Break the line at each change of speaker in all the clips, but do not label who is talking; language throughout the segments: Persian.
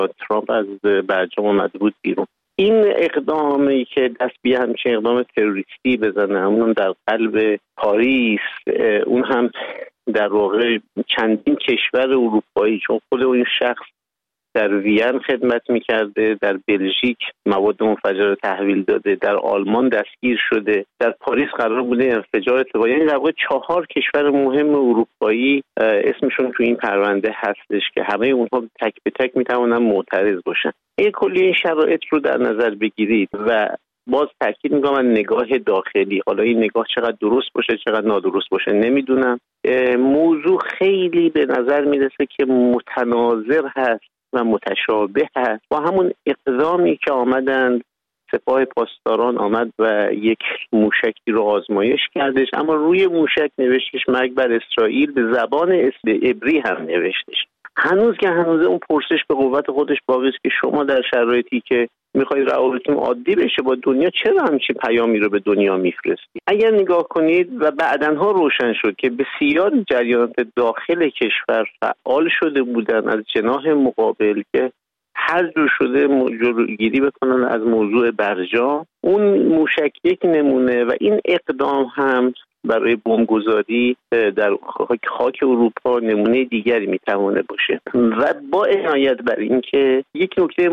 ترامپ از برجام اومده بود بیرون. این اقدامی که دست به همچین اقدام تروریستی بزنه، اونم در قلب پاریس، اون هم در واقع چندین کشور اروپایی، چون خود این شخص در وین خدمت میکرده، در بلژیک مواد منفجره تحویل داده، در آلمان دستگیر شده، در پاریس قرار بوده انفجار اتفاق، یعنی در واقع 4 کشور مهم اروپایی اسمشون تو این پرونده هستش که همه اونها تک به تک میتونن معترض باشن. این کلی این شرایط رو در نظر بگیرید و باز تاکید میکنم من نگاه داخلی، حالا این نگاه چقدر درست باشه چقدر نادرست باشه نمیدونم، موضوع خیلی به نظر میرسه که متناظر هست و متشابه هست با همون اقدامی که آمدند سپاه پاسداران آمد و یک موشکی رو آزمایش کردش، اما روی موشک نوشتش مرگ بر اسرائیل، به زبان عبری هم نوشتش. هنوز اون پرسش به قوت خودش باقی است که شما در شرایطی که میخوای روابطتون عادی بشه با دنیا چرا همچین پیامی رو به دنیا میفرستی؟ اگر نگاه کنید و بعدنها روشن شد که بسیار جریانات داخل کشور فعال شده بودن از جناح مقابل که هر جور شده جلوگیری بکنن از موضوع برجام، اون موشک یک نمونه و این اقدام هم برای بمبگذاری در خاک اروپا نمونه دیگری میتونه باشه. و با عنایت بر این که یک نکته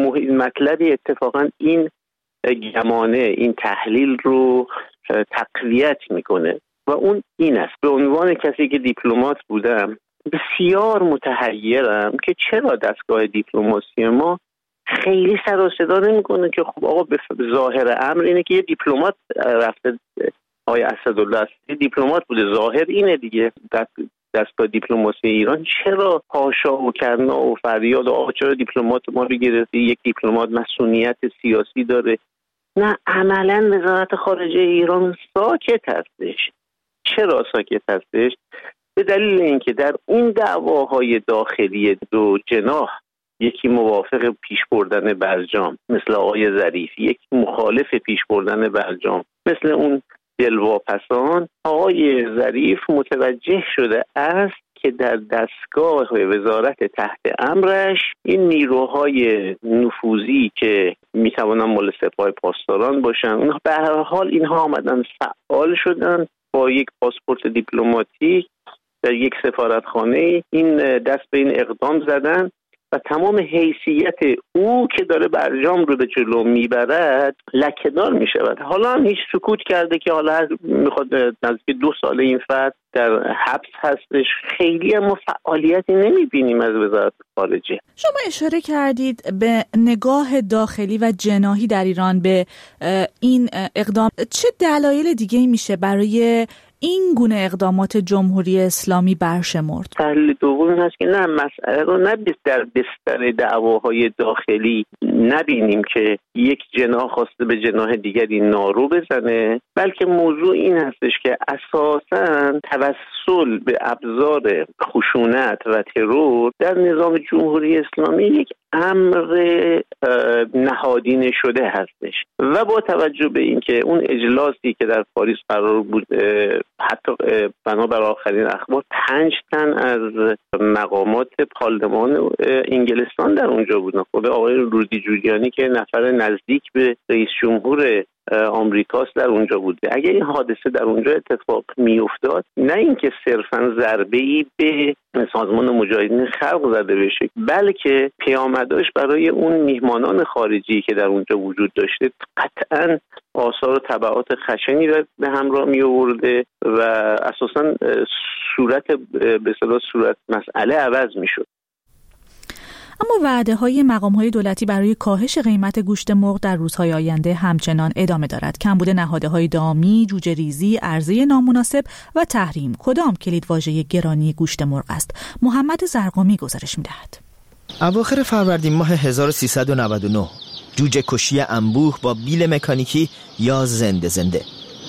مطلبی اتفاقا این گمانه این تحلیل رو تقویت میکنه و اون این است، به عنوان کسی که دیپلمات بودم بسیار متحیرم که چرا دستگاه دیپلماسی ما خیلی سر و صدا نمیکنه که خب آقا به ظاهر امر اینه که یه دیپلمات رفته، آقای اسدالله دیپلمات بوده، ظاهر اینه دیگه. دستگاه دیپلماسی ایران چرا پاشا و کرنا و فریاد و چرا دیپلمات ما رو گرفتی، یک دیپلمات مسئولیت سیاسی داره؟ نه، عملا وزارت خارجه ایران ساکت هستش. چرا ساکت هستش؟ به دلیل اینکه در این دعواهای داخلی دو جناح، یکی موافق پیش بردن برجام مثل آقای ظریف، یکی مخالف پیش بردن برجام مثل اون دلواپسان، آقای ظریف متوجه شده است که در دستگاه وزارت تحت امرش این نیروهای نفوذی که میتوانن مال سپاه پاسداران باشن، اونها به هر حال اینها آمدن فعال شدن با یک پاسپورت دیپلماتیک در یک سفارتخانه این دست به این اقدام زدن و تمام حیثیت او که داره برجام رو به جلو میبرد لکه‌دار میشود. حالا هم هیچ سکوت کرده که حالا میخواد نزدیک 2 ساله این فرد در حبس هستش. خیلی اما فعالیتی نمیبینیم از وزارت خارجه.
شما اشاره کردید به نگاه داخلی و جناحی در ایران به این اقدام. چه دلایل دیگه میشه برای این گونه اقدامات جمهوری اسلامی برشمرد؟
تحلیل دوم این هست که نه، مسئله رو نه در بستر دعواهای داخلی نبینیم که یک جناح خواسته به جناح دیگری نارو بزنه، بلکه موضوع این هستش که اساساً توسل به ابزار خشونت و ترور در نظام جمهوری اسلامی یک امر نهادینه شده هستش و با توجه به اینکه اون اجلاسی که در پاریس قرار بود، حتی بنابر آخرین اخبار 5 تن از مقامات پارلمان انگلستان در اونجا بودن. خود آقای رودی جولیانی که نفر نزدیک به رئیس جمهور آمریکاست در اونجا بوده. اگر این حادثه در اونجا اتفاق میافتاد، نه اینکه صرفاً ضربه‌ای به سازمان مجاهدین خلق زده بشه، بلکه پیامدش برای اون میهمانان خارجی که در اونجا وجود داشته قطعاً آثار و تبعات خشنی را به همراه می آورده و اساساً صورت مسئله عوض میشد.
اما وعده‌های مقام‌های دولتی برای کاهش قیمت گوشت مرغ در روزهای آینده همچنان ادامه دارد. کمبود نهادهای دامی، جوجه‌ریزی، عرضه نامناسب و تحریم کدام کلیدواژه گرانی گوشت مرغ است؟ محمد زرقامی گزارش می‌دهد.
اواخر فروردین ماه 1399 جوجه کشی انبوه با بیل مکانیکی یا زنده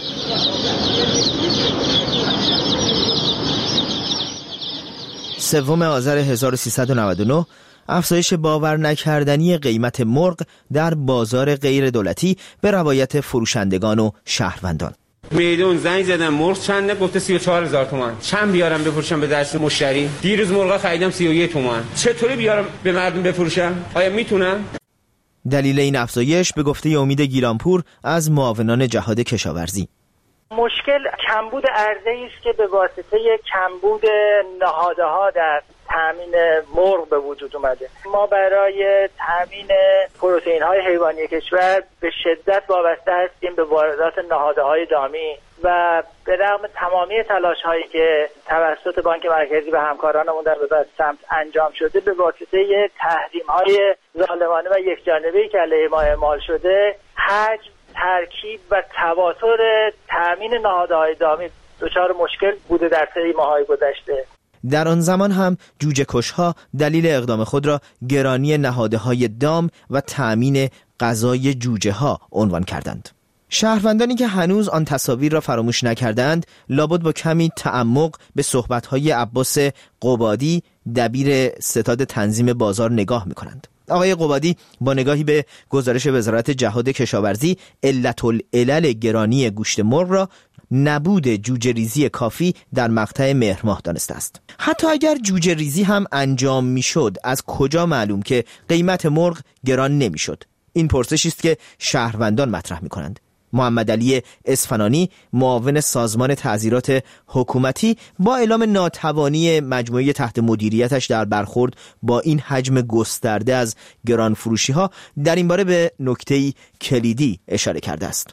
3 آذر 1399 افزایش باور نکردنی قیمت مرغ در بازار غیر دولتی به روایت فروشندگان و شهروندان.
میدون زنگ زدم مرغ چنده، گفته 34000 تومان. چند بیارم بفروشم به دست مشتری؟ دیروز مرغ خریدم 31 تومان. چطوری بیارم به مردم بفروشم؟ آیا میتونم؟
دلیل این افزایش به گفته امید گیلانپور از معاونان جهاد کشاورزی،
مشکل کمبود عرضه‌ای است که به واسطه کمبود نهادها در تامین مرغ به وجود اومده. ما برای تامین پروتئین‌های حیوانی کشور به شدت وابسته هستیم به واردات نهادهای دامی و به رغم تمامی تلاش‌هایی که توسط بانک مرکزی و همکارانمون در به سمت انجام شده، به واسطه تحریم‌های ظالمانه و یکجانبه‌ای که علیه ما اعمال شده، حجم، ترکیب و تواتر تامین نهادهای دامی دچار مشکل بوده در طی ماه‌های گذشته.
در آن زمان هم جوجه کش‌ها دلیل اقدام خود را گرانی نهادهای دام و تأمین غذای جوجه ها عنوان کردند. شهروندانی که هنوز آن تصاویر را فراموش نکردند، لابد با کمی تعمق به صحبت‌های عباس قبادی، دبیر ستاد تنظیم بازار نگاه می‌کنند. آقای قبادی با نگاهی به گزارش وزارت جهاد کشاورزی، علت العلل گرانی گوشت مرغ را نبود جوجه ریزی کافی در مقطع مهر ماه دانسته است. حتی اگر جوجه ریزی هم انجام میشد، از کجا معلوم که قیمت مرغ گران نمیشد؟ این پرسشی است که شهروندان مطرح میکنند. محمد علی اصفهانی، معاون سازمان تعزیرات حکومتی، با اعلام ناتوانی مجموعه تحت مدیریتش در برخورد با این حجم گسترده از گران فروشی ها، در این باره به نکته‌ای کلیدی اشاره کرده است.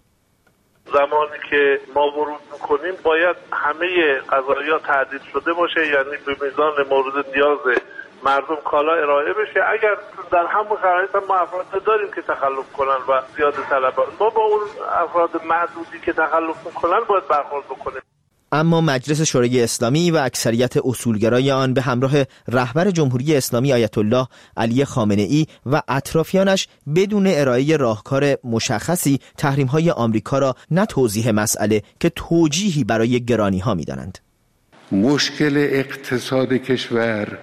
زمانی که ما ورود میکنیم باید همه قضایا تعدیل شده باشه، یعنی به میزان مورد نیاز مردم کالا ارائه بشه. اگر در همون شرایط هم ما افراد داریم که تخلف کنن و زیاده طلبن، ما با اون افراد معدودی که تخلف میکنن باید برخورد بکنیم.
اما مجلس شورای اسلامی و اکثریت اصولگرای آن به همراه رهبر جمهوری اسلامی آیت الله علی خامنه‌ای و اطرافیانش بدون ارائه راهکار مشخصی تحریم‌های آمریکا را نه توضیح مسئله که توجیهی برای گرانی‌ها می‌دانند.
مشکل اقتصاد کشور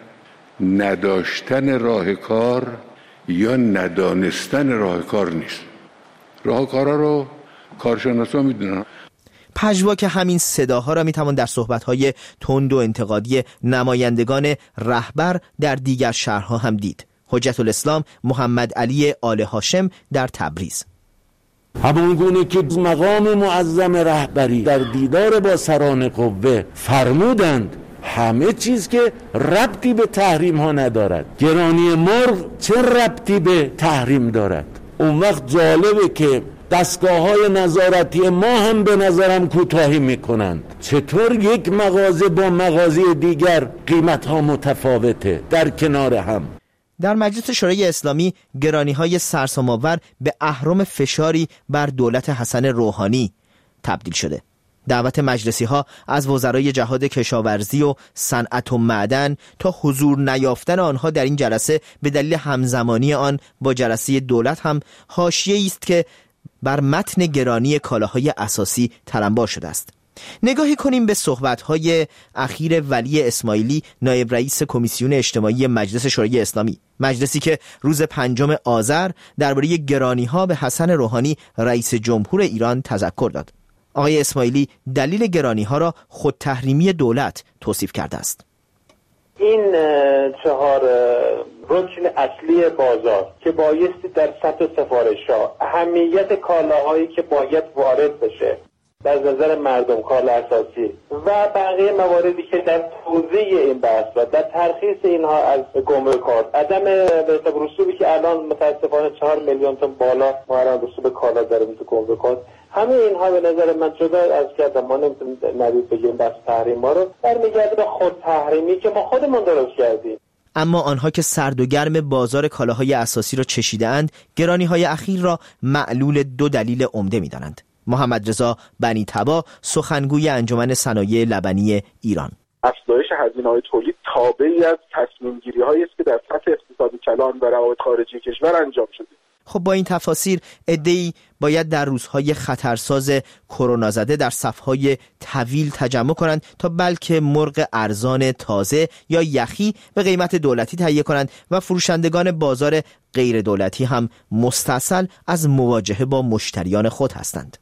نداشتن راهکار یا ندانستن راهکار نیست. راهکارا رو کارشناسا می‌دونن.
پژواک همین صداها را میتوان در صحبت‌های تند و انتقادی نمایندگان رهبر در دیگر شهرها هم دید. حجت الاسلام محمد علی آل هاشم در تبریز:
همانگونه که مقام معظم رهبری در دیدار با سران قوه فرمودند همه چیز که ربطی به تحریم ها ندارد، گرانی مرغ چه ربطی به تحریم دارد؟ اون وقت جالبه که دستگاه‌های نظارتی ما هم به نظرم کوتاهی میکنند. چطور یک مغازه با مغازه دیگر قیمت‌ها متفاوته در کنار هم؟
در مجلس شورای اسلامی گرانی‌های سرسام‌آور به اهرم فشاری بر دولت حسن روحانی تبدیل شده. دعوت مجلسی‌ها از وزرای جهاد کشاورزی و صنعت و معدن تا حضور نیافتن آنها در این جلسه به دلیل همزمانی آن با جلسه دولت هم حاشیه‌ای است که بر متن گرانی کالاهای اساسی ترنبار شده است. نگاهی کنیم به صحبت‌های اخیر ولی اسماعیلی، نایب رئیس کمیسیون اجتماعی مجلس شورای اسلامی، مجلسی که روز 5 آذر درباره گرانی‌ها به حسن روحانی رئیس جمهور ایران تذکر داد. آقای اسماعیلی دلیل گرانی‌ها را خود تحریمی دولت توصیف کرده است.
این 4 رکن اصلی بازار که بایستی در سطح سفارش‌ها اهمیت کالاهایی که باید وارد بشه در نظر مردم، کالا اساسی و بقیه مواردی که در توزیع این بحث و در ترخیص اینها از گمرکات، عدم به حساب رسوبی که الان متاسفانه 4 میلیون تا بالا ما الان رسوب کالا داریم تو گمرکات، همه اینها به نظر من جدا از کردم ما نمیتونیم ندید بگیریم بحث تحریم ما رو برمیگرده به خود تحریمی که ما خودمون درست کردیم.
اما آنها که سرد و گرم بازار کالاهای اساسی را چشیده‌اند، گرانی‌های اخیر را معلول 2 دلیل عمده می‌دانند. محمد رضا بنی تبا، سخنگوی انجمن صنایع لبنی ایران:
افزایش هزینه‌های تولید تابعی از تصمیم‌گیری‌هایی است که در سطح اقتصادی کلان و روابط خارجی کشور انجام شده.
خب با این تفاسیر عده‌ای باید در روزهای خطرساز کرونا زده در صف‌های طویل تجمع کنند تا بلکه مرغ ارزان تازه یا یخی به قیمت دولتی تهیه کنند و فروشندگان بازار غیر دولتی هم مستعسل از مواجهه با مشتریان خود هستند.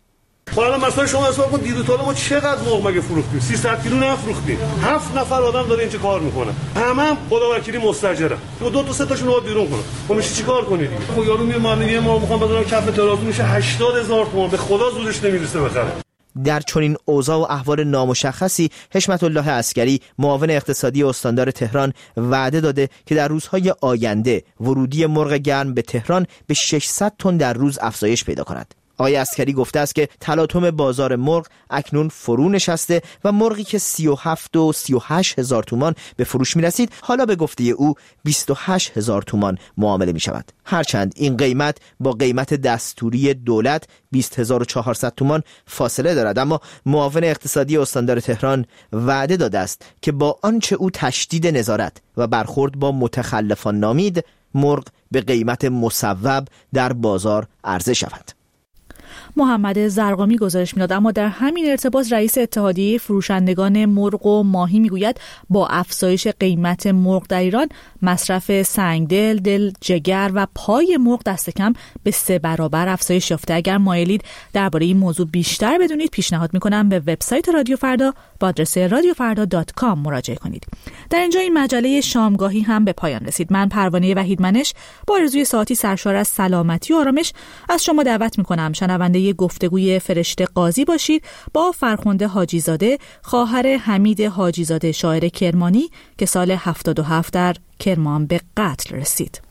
حالا مثلا شما حساب کن دیروز تا ما چقدر مرغ مگه فروختیم؟ 300 کیلو نفروختیم. 7 نفر آدم داره اینجا کار میکنه. همه خدا وکیلی مستاجره. تو 2 تا 3 تاشون رو بیرون کنه. خب میشه چیکار کنی دیگه؟ خب یارو میگه من یه مرغ میخوام بذارم کف ترازو میشه 80000 تومان. به خدا زورش نمیرسه بخره.
در چنین اوضاع و احوال نامشخصی حشمت الله عسکری معاون اقتصادی استاندار تهران وعده داده که در روزهای آینده ورودی مرغ گرم به تهران به 600 تن در روز افزایش پیدا کند. آقای عسکری گفته است که تلاطم بازار مرغ اکنون فرو نشسته و مرغی که 37 و 38 هزار تومان به فروش می رسید حالا به گفته او 28 هزار تومان معامله می شود. هرچند این قیمت با قیمت دستوری دولت 20400 تومان فاصله دارد، اما معاون اقتصادی استاندار تهران وعده داده است که با آنچه او تشدید نظارت و برخورد با متخلفان نامید، مرغ به قیمت مصوب در بازار عرضه شود.
محمد زرقامی گزارش می‌داد. اما در همین ارتباط رئیس اتحادیه فروشندگان مرغ و ماهی میگوید با افزایش قیمت مرغ در ایران مصرف سنگدل، دل، جگر و پای مرغ دست کم به 3 برابر افزایش یافته. اگر مایلید درباره این موضوع بیشتر بدونید پیشنهاد می‌کنم به وبسایت رادیو فردا با آدرس radiofarda.com مراجعه کنید. در اینجا این مجله شامگاهی هم به پایان رسید. من پروانه وحیدمنش با آرزوی ساعتی سرشار از سلامتی و آرامش از شما دعوت می‌کنم شنونده گفتگوی فرشته قاضی باشید با فرخنده حاجی زاده، خواهر حمید حاجی زاده شاعر کرمانی که سال 77 در کرمان به قتل رسید.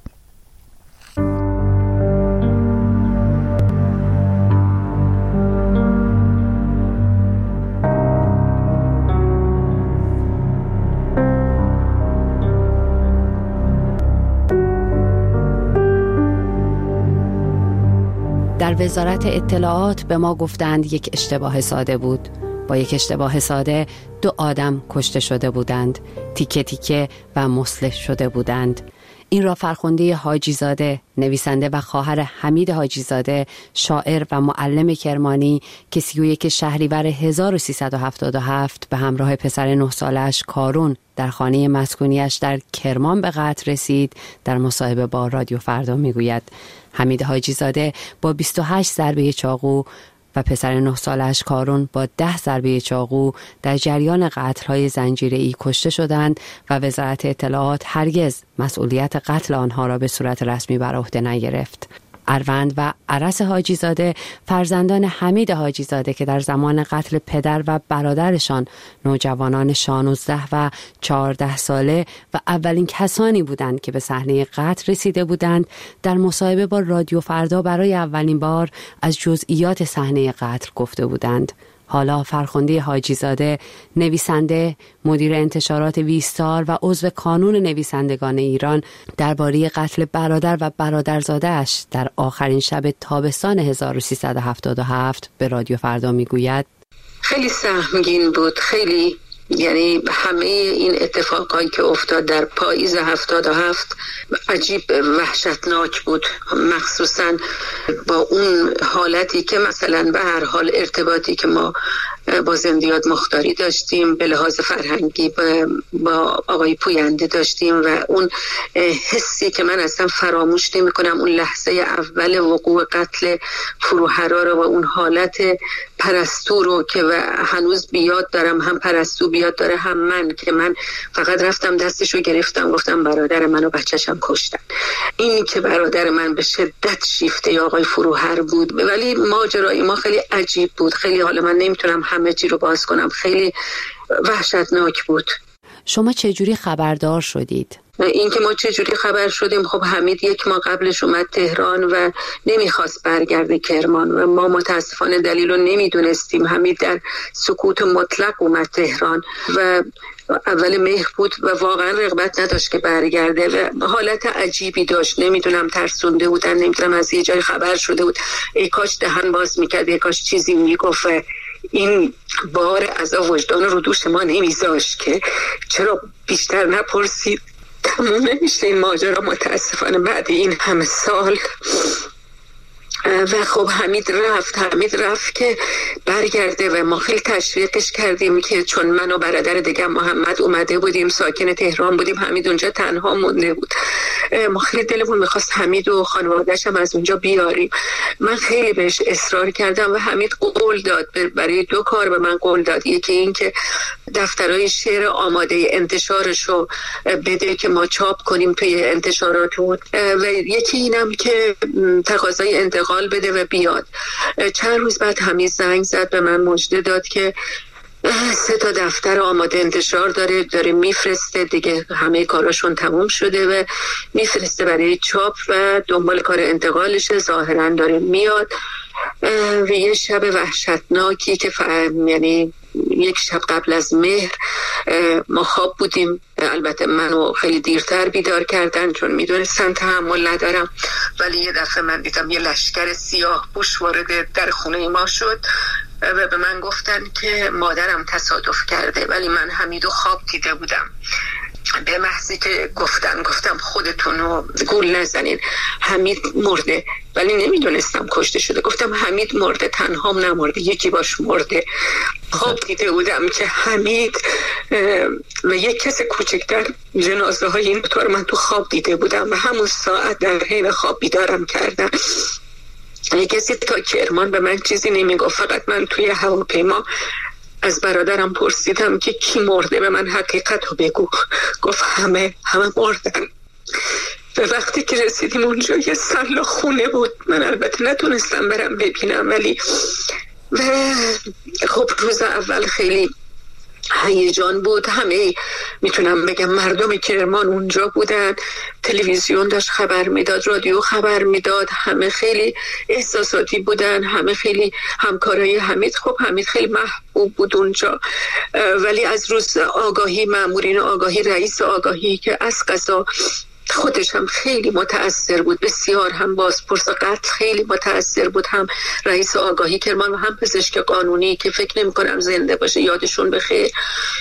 در وزارت اطلاعات به ما گفتند یک اشتباه ساده بود. با یک اشتباه ساده 2 آدم کشته شده بودند، تیکه تیکه و مسلح شده بودند. این را فرخنده حاجی زاده، نویسنده و خواهر حمید حاجی زاده، شاعر و معلم کرمانی که 31 شهریور 1377 به همراه پسر 9 سالش کارون در خانه مسکونیش در کرمان به قتل رسید، در مصاحبه با رادیو فردا میگوید حمید حاجی زاده با 28 ضربه چاقو و پسر 9 سالش کارون با 10 ضربه چاقو در جریان قتل‌های زنجیره‌ای کشته شدند و وزارت اطلاعات هرگز مسئولیت قتل آنها را به صورت رسمی بر عهده نگرفت. اروند و عرس حاجی زاده فرزندان حمید حاجی زاده که در زمان قتل پدر و برادرشان نوجوانان 16 و 14 ساله و اولین کسانی بودند که به صحنه قتل رسیده بودند، در مصاحبه با رادیو فردا برای اولین بار از جزئیات صحنه قتل گفته بودند. حالا فرخنده حاجی زاده، نویسنده، مدیر انتشارات ویستار و عضو کانون نویسندگان ایران، درباره قتل برادر و برادرزاده‌اش در آخرین شب تابستان 1377 به رادیو فردا میگوید
خیلی سهمگین بود، خیلی، یعنی همه این اتفاقایی که افتاد در پاییز 77 عجیب وحشتناک بود، مخصوصا با اون حالتی که مثلا به هر حال ارتباطی که ما با زندیات مختاری داشتیم، به لحاظ فرهنگی با آقای پوینده داشتیم و اون حسی که من اصلا فراموش نمی کنم، اون لحظه اول وقوع قتل فروهرا رو و اون حالت پرستو رو که هنوز بیاد دارم، هم پرستو بیاد داره هم من، که من فقط رفتم دستشو گرفتم گفتم برادر من و بچه‌شم کشتن. این که برادر من به شدت شیفته آقای فروهر بود، ولی ماجرای ما خیلی عجیب بود، خیلی، حالا من نمیتونم همه چی رو باز کنم، خیلی وحشتناک بود.
شما چجوری خبردار شدید؟
این که ما چجوری خبر شدیم، خب حمید 1 ماه قبلش اومد تهران و نمیخواست برگرده کرمان و ما متاسفانه دلیل رو نمیدونستیم. حمید در سکوت مطلق اومد تهران و اول مهر بود و واقعا رغبت نداشت که برگرده و حالت عجیبی داشت، نمیدونم ترسونده بودن، نمیدونم از یه جای خبر شده بود، ای کاش دهن باز میکرد، ای کاش چیزی میگفت. این بار عذاب وجدان رو دوش ما نمیذاشت که چرا بیشتر نپرسید. تموم نمیشه این ماجرا متاسفانه بعد این همه سال. و خب حمید رفت که برگرده و ما خیلی تشویقش کردیم که چون من و برادر دیگه محمد اومده بودیم، ساکن تهران بودیم، حمید اونجا تنها مونده بود. ما خیلی دلمون میخواست حمید و خانواده‌اش هم از اونجا بیاریم. من خیلی بهش اصرار کردم و حمید قول داد، برای 2 کار به من قول داد. یکی این که دفترهای شعر آماده انتشارشو بده که ما چاپ کنیم توی انتشاراتون، و یکی اینم که تقاضای انتقال بده و بیاد. چند روز بعد حمید زنگ زد به من، مژده داد که 3 تا دفتر آماده انتشار داره میفرسته دیگه، همه کاراشون تموم شده و میفرسته برای چاپ و دنبال کار انتقالشه، ظاهرا داره میاد. و یه شب وحشتناکی که یعنی 1 شب قبل از مهر ما خواب بودیم. البته منو خیلی دیرتر بیدار کردن چون میدونستن تحمل ندارم، ولی یه دفعه من دیدم یه لشکر سیاه پوش وارد در خونه ما شد و به من گفتن که مادرم تصادف کرده، ولی من حمیدو خواب دیده بودم. به محضی که گفتم خودتونو گول نزنین، حمید مرده، ولی نمیدونستم کشته شده. گفتم حمید مرده، تنهام نمرده، یکی باش مرده. خواب دیده بودم که حمید و یک کس کوچکتر جنازه های این طور من تو خواب دیده بودم و همون ساعت در حین خواب بیدارم کردم. یک کسی تا کرمان به من چیزی نمیگفت، فقط من توی هواپیما از برادرم پرسیدم که کی مرده، به من حقیقت رو بگو. گفت همه مردن. و وقتی که رسیدیم اونجا یه سلا خونه بود، من البته نتونستم برم ببینم، ولی و خب روز اول خیلی هیجان بود. همه میتونم بگم مردم کرمان اونجا بودن، تلویزیون داشت خبر میداد، رادیو خبر میداد، همه خیلی احساساتی بودن، همه خیلی همکارای حمید. خب حمید خیلی محبوب بود اونجا، ولی از روز آگاهی مامورین آگاهی، رئیس آگاهی که از قضا خودش هم خیلی متأثر بود، بسیار هم بازپرس قتل خیلی متأثر بود، هم رئیس آگاهی کرمان و هم پزشک قانونی که فکر نمی کنم زنده باشه، یادشون بخیر،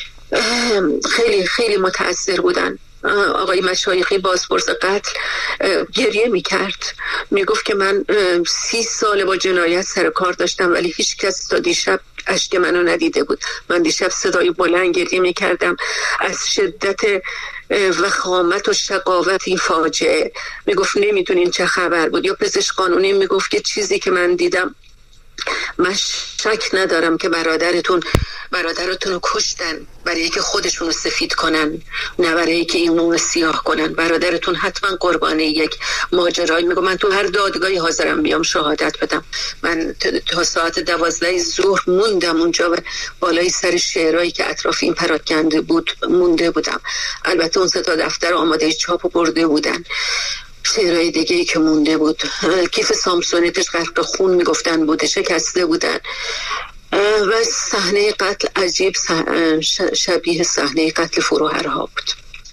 خیلی خیلی متأثر بودن. آقای مشایخی بازپرس قتل گریه میکرد، میگفت که من 30 سال با جنایت سر کار داشتم ولی هیچ کس تا دیشب اشک منو ندیده بود. من دیشب صدای بلند گریه میکردم از شدت وخامت و شقاوت این فاجعه. میگفت نمیدونین چه خبر بود. یا پزشک قانونی میگفت که چیزی که من دیدم، من شک ندارم که برادرتون رو کشتن برای اینکه خودشون رو سفید کنن، نه برای اینکه اینو سیاه کنن. برادرتون حتما قربانی یک ماجرایی. میگم من تو هر دادگاهی حاضرم بیام شهادت بدم. من تا ساعت 12 ظهر موندم اونجا و بالای سر شعرهایی که اطراف این پراکنده بود مونده بودم. البته اون 3 تا دفتر آماده چاپ برده بودن. شعرهای دیگه ای که مونده بود، کیف سامسونیتش غرق خون میگفتن بوده، شکسته بودن. و صحنه قتل عجیب شبیه صحنه قتل فروهرها بود،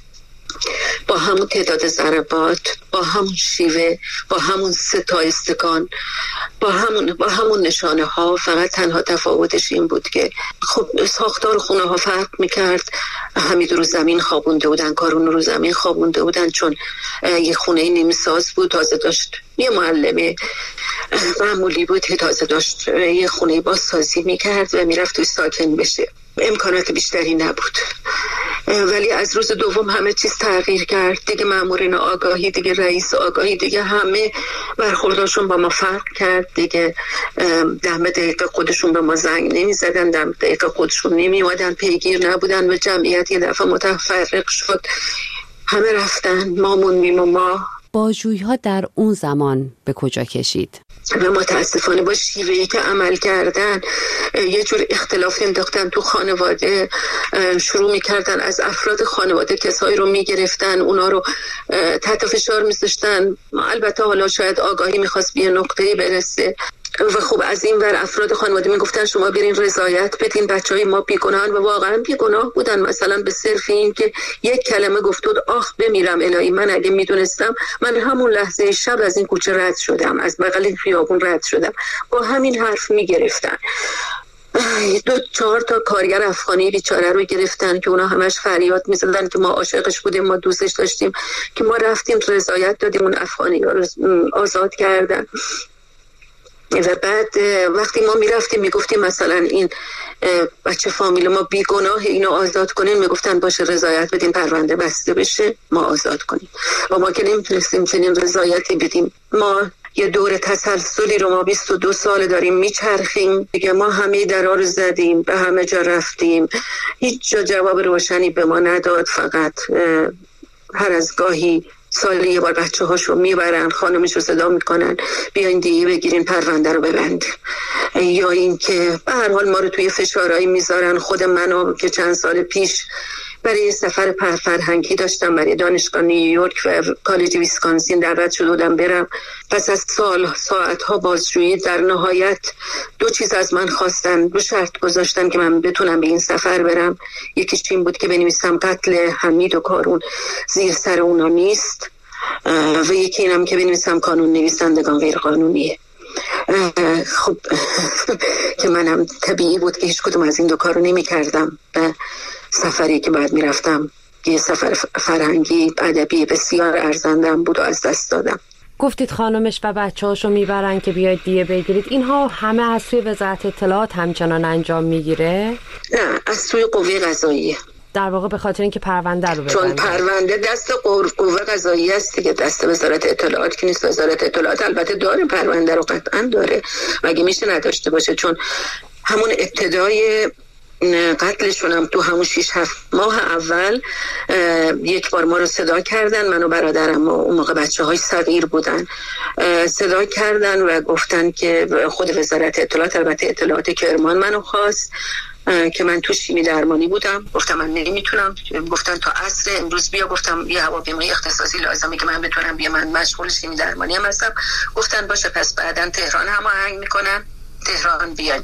با همون تعداد ضربات، با همون شیوه، با همون 3 تا استکان، با همون نشانه ها. فقط تنها تفاوتش این بود که خب ساختار خونه ها فرق میکرد. حمید رو زمین خوابونده بودن، کارون رو زمین خوابونده بودن، چون یه خونه نیمساز بود، تازه داشت یه معلمه معمولی بود که تازه داشت یه خونه بازسازی میکرد و میرفت توی ساکن بشه. امکانات بیشتری نبود. ولی از روز دوم همه چیز تغییر کرد دیگه. مامورین آگاهی دیگه، رئیس آگاهی دیگه، همه برخورداشون با ما فرق کرد دیگه. دم دقیقه خودشون به ما زنگ نمی زدن، دم دقیقه خودشون نمی اومدن، پیگیر نبودن و جمعیت یه دفعه متفرق شد، همه رفتن، ما موندیم. و ما
بازجویی‌ها در اون زمان به کجا کشید؟
و متاسفانه با شیوهی که عمل کردن یه جور اختلاف انداختن تو خانواده. شروع میکردن از افراد خانواده کسایی رو میگرفتن، اونا رو تحت فشار میذاشتن. البته حالا شاید آگاهی میخواست به یه نقطه‌ای برسه و خب از این ور افراد خانواده میگفتن شما برین رضایت بدین، بچهای ما بیگناهن و واقعا بیگناه بودن. مثلا به صرف این که یک کلمه گفت آخ بمیرم الهی، من اگه میدونستم من همون لحظه شب از این کوچه رد شدم، از بغل خیابون رد شدم. با همین حرف میگرفتن. 2-4 تا کارگر افغانی بیچاره رو گرفتن که اونا همش فریاد میزدن که ما عاشقش بودیم، ما دوستش داشتیم، که ما رفتیم رضایت دادیم، اون افغانی ها رو آزاد کردن. و بعد وقتی ما میرفتیم میگفتیم مثلا این بچه فامیل ما بیگناه، اینو آزاد کنین، میگفتن باشه رضایت بدیم پرونده بسته بشه ما آزاد کنیم. و ما که نمیتونستیم چنین رضایتی بدیم. ما یه دور تسلسلی رو ما 22 سال داریم میچرخیم دیگه. ما همه درها رو زدیم، به همه جا رفتیم، هیچ جا جواب روشنی به ما نداد. فقط هر از گاهی سالی یه بار بچه هاشو میبرن، خانمشو صدا میکنن بیاین دیگه بگیرین پرونده رو ببند، یا این که به هر حال ما رو توی فشارهایی میذارن. خود منو که چند سال پیش برای سفر فرهنگی داشتم برای دانشگاه نیویورک و کالج ویسکانسین دعوت شده بودم برم، پس از ساعتها بازجویی در نهایت 2 چیز از من خواستن، 2 شرط گذاشتن که من بتونم به این سفر برم. یکیش این بود که بنویسم قتل حمید و کارون زیر سر اونا نیست، و یکی اینم که بنویسم قانون نویسندگان غیر قانونیه. خب که منم طبیعی بود که هیچ کدوم از این 2 کارو نمی کردم. سفری که بعد میرفتم یه سفر فرهنگی ادبی بسیار ارزندم بود و از دست دادم.
گفتید خانمش و بچه‌هاشو میبرن که بیاید دیه بگیرید، اینها همه از سوی وزارت اطلاعات همچنان انجام میگیره؟
نه، از سوی قوه قضاییه.
در واقع به خاطر اینکه پرونده رو ببنده.
چون پرونده دست قوه قضاییه است دیگه، دست وزارت اطلاعات که نیست. وزارت اطلاعات البته داره پرونده رو، قطعا داره، مگه میشه نداشته باشه؟ چون همون ابتدای قتلشون هم تو همون 6-7 ماه اول یک بار ما رو صدا کردن، من و برادرم، اون موقع بچه‌های صغیر بودن، صدا کردن و گفتن که خود وزارت اطلاعات، البته اطلاعات کرمان منو خواست که من تو شیمی درمانی بودم. گفتم من نمیتونم. گفتن تا عصر امروز بیا. گفتم یه هواپیمای اختصاصی لازمه که من بتونم بیا، من مشغول شیمی درمانی هم هستم. گفتن باشه پس بعداً تهران هماهنگ میکنن، تهران بیاین.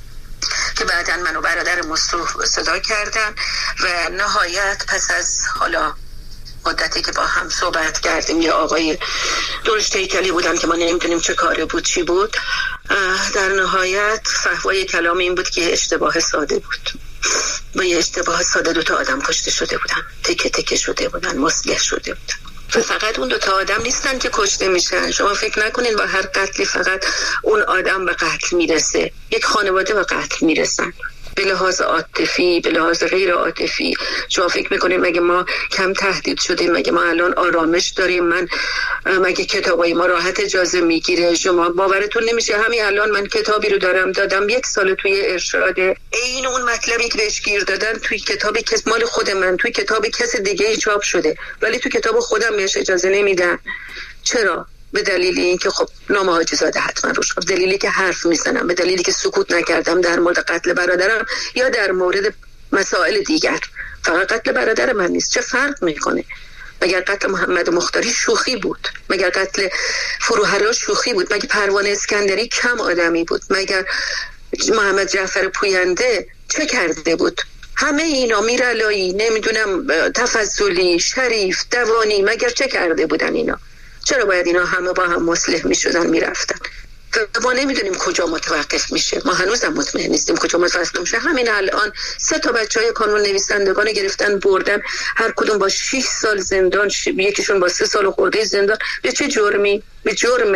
که بعداً من و برادرم صدا کردن و نهایت پس از حالا مدتی که با هم صحبت کردیم، یه آقای درشت هیکلی بودن که ما نمیدونیم چه کاره بود چی بود، در نهایت فحوای کلام این بود که اشتباه ساده بود. با یه اشتباه ساده 2 آدم کشته شده بودن، تکه تکه شده بودن، مسلح شده بودن. و فقط اون 2 آدم نیستن که کشته میشن. شما فکر نکنین با هر قتلی فقط اون آدم به قتل میرسه، یک خانواده به قتل میرسن، به لحاظ عاطفی، به لحاظ غیر عاطفی. شما فکر میکنین مگه ما کم تهدید شدیم؟ مگه ما الان آرامش داریم؟ مگه کتابای ما راحت اجازه میگیره؟ شما باورتون نمیشه همین الان من کتابی رو دادم 1 سال توی ارشاد، این اون مطلبی که بهش گیر دادن توی کتابی که مال خود من، توی کتاب کس دیگه ای چاپ شده، ولی توی کتاب خودم بهش اجازه نمیدن. چرا؟ به دلیل اینکه خب نام حاجی زاده حتما روش، به دلیلی که حرف میزنم، به دلیلی که سکوت نکردم در مورد قتل برادرم یا در مورد مسائل دیگر. فقط قتل برادر من نیست. چه فرق میکنه؟ مگر قتل محمد مختاری شوخی بود؟ مگر قتل فروهرا شوخی بود؟ مگر پروانه اسکندری کم آدمی بود؟ مگر محمد جعفر پوینده چه کرده بود؟ همه اینا، میرعلایی، نمیدونم تفضلی، شریف، دوانی، مگر چه کرده بودن اینا؟ چرا باید اینا همه با هم مصلح می شدن می رفتن؟ ما نمیدونیم کجا متوقف میشه. ما هنوزم مطمئن نیستیم کجا متوقف میشه. همین الان 3 بچهای قانون نویسندگان گرفتن بردن، هر کدوم با 6 سال زندان، یکیشون با 3 سال خورده زندان. به چه جرمی؟ به جرم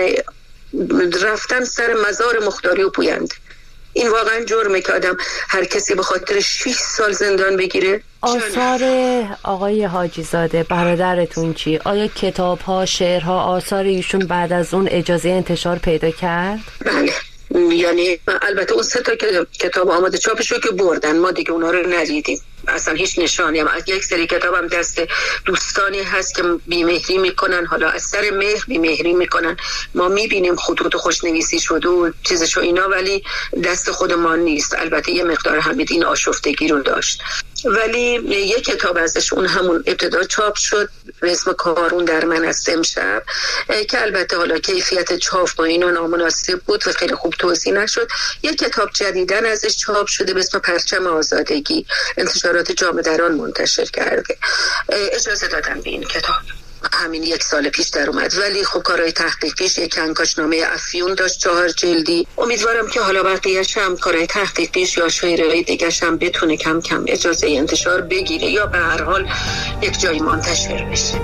رفتن سر مزار مختاری و پوینده. این واقعا جرمه که آدم هر کسی به خاطر 6 سال زندان بگیره.
آثار آقای حاجی زاده برادرتون چی؟ آیا کتاب‌ها، شعرها، آثار ایشون بعد از اون اجازه انتشار پیدا کرد؟
بله، یعنی البته اون 3 کتاب آماده چاپش رو که بردن، ما دیگه اونا رو ندیدیم، اصلا هیچ نشانی هم. یک سری کتابم دست دوستانی هست که بیمهری میکنن، حالا از سر مهر بیمهری میکنن، ما میبینیم خطوط خوشنویسی شده و چیزشو اینا، ولی دست خود ما نیست. البته یه مقدار حمید این آشفتگی رو داشت، ولی یک کتاب ازش اون همون ابتدا چاپ شد به اسم کارون در من است امشب، که البته حالا کیفیت چاپ با اینو نامناسب بود و خیلی خوب توزیع نشد. یک کتاب جدیدن ازش چاپ شده به اسم پرچم آزادگی، انتشارات جامعه دران منتشر کرده. اجازه دادن به این کتاب، همین 1 سال پیش در اومد، ولی خب کارهای تحقیقیش یک کنکاشنامه افیون داشت 4 جلدی. امیدوارم که حالا بقیه‌اش هم کارهای تحقیقیش یا شعرهای دیگه‌ش هم بتونه کم کم اجازه انتشار بگیره یا به هر حال یک جایی منتشر بشه.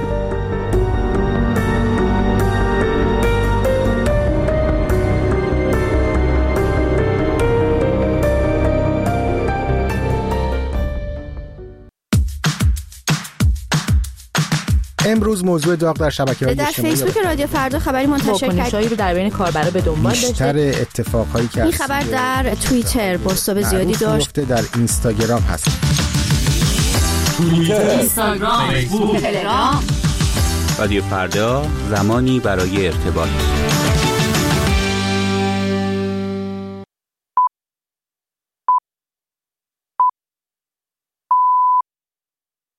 روز موضوع داغ در شبکه‌های اجتماعی.
در فیسبوک رادیو فردا خبری منتشر
کردیم رو در بین کاربرا به دنبال داشته.
بیشتر اتفاقهایی که
این خبر در توییتر بازتاب زیادی داشت.
در اینستاگرام هست.
اینستاگرام، فیسبوک، تلگرام. رادیو فردا، زمانی برای ارتباط.